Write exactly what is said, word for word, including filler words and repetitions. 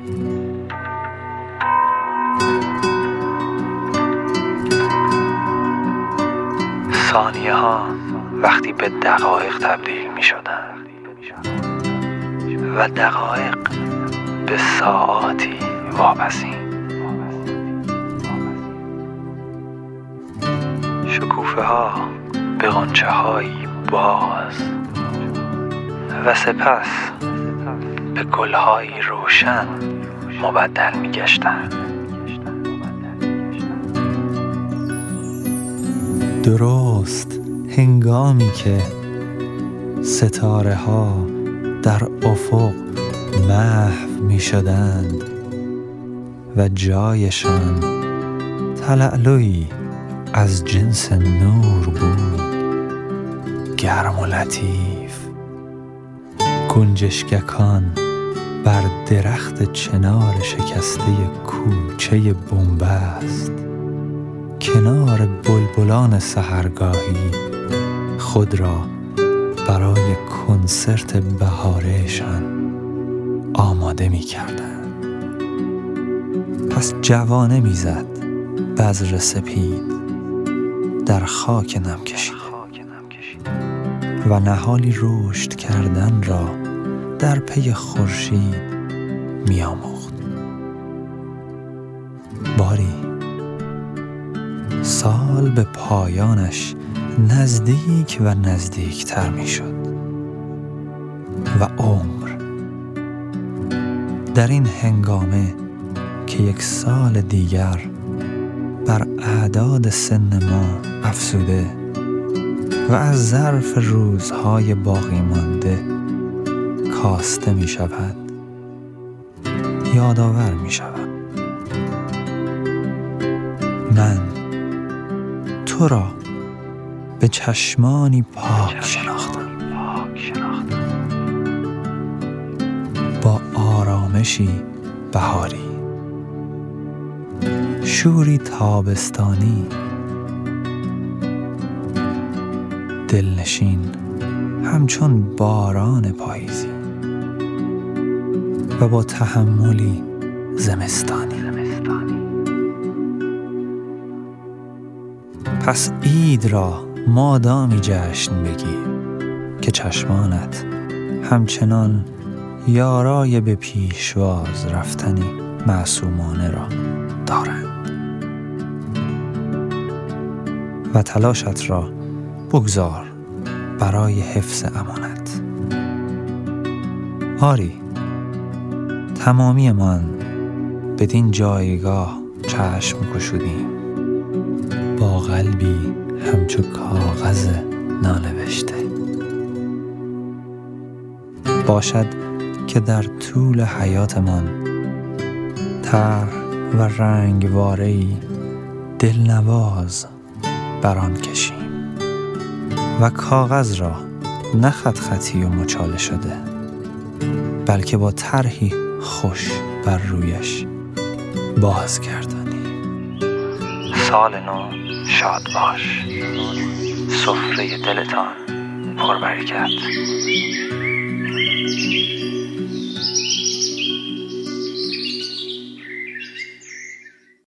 ثانیه ها وقتی به دقایق تبدیل می شدن و دقایق به ساعاتی واپسین، شکوفه ها به غنچه هایی باز و سپس به گل هایی روشن مبدل می گشتن. درست هنگامی که ستاره ها در افق محو می شدند و جایشان تلألؤی از جنس نور بود، گرم و لطیف. گنجشککان بر درخت چنار شکسته کوچه بنبست کنار بلبلان سحرگاهی خود را برای کنسرت بهاره‌شان آماده می کردند. پس جوانه می زد بذر سپید در خاک نم کشیده و نهالی رشد کردن را در پی خورشید می آموخت. باری سال به پایانش نزدیک و نزدیکتر می شد و عمر در این هنگامه که یک سال دیگر بر اعداد سن ما افزوده و از ظرف روزهای باقی مانده کاسته می شود، یادآور می شود. من تو را به چشمانی پاک شناختم، با آرامشی بهاری، شوری تابستانی، دلنشین همچون باران پاییزی و با تحملی زمستانی. پس عید را مادامی جشن بگیر که چشمانت همچنان یارای به پیشواز رفتنی معصومانه را دارند و تلاشت را بگذار برای حفظ امانت. آری، تمامی من بدین جایگاه چشم گشودیم با قلبی همچو کاغذ نانوشته. باشد که در طول حیاتمان طرح و رنگواره‌ای دلنواز بر آن کشیم و کاغذ را نه خط خطی و مچاله شده بلکه با طرحی خوش بر رویش بازگردانیم. سال نو شاد باش، سفره دلتان پربرکت.